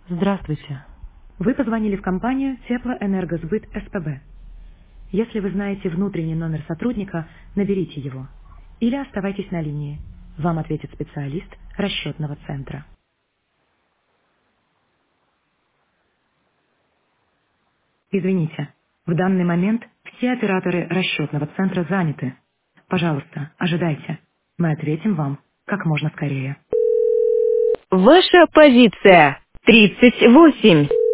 Здравствуйте. Вы позвонили в компанию Теплоэнергосбыт СПБ. Если вы знаете внутренний номер сотрудника, наберите его. Или оставайтесь на линии. Вам ответит специалист расчетного центра. Извините, в данный момент все операторы расчетного центра заняты. Пожалуйста, ожидайте. Мы ответим вам как можно скорее. Ваша позиция 38.